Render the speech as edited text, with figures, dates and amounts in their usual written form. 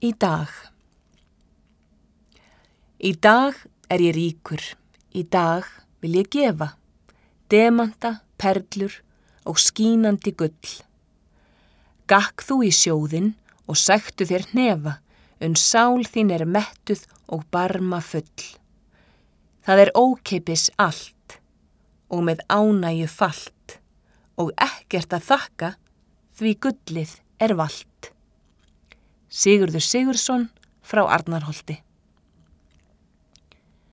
Í dag. Í dag er ég ríkur, í dag vil ég gefa, demanta, perlur og skínandi gull. Gakk þú í sjóðinn og sæktu þér hnefa, sál þín er mettuð og barma full. Það er ókeypis allt og með ánægju falt og ekkert að þakka því gullið er valt. Sigurður Sigurðsson frá Arnarholti.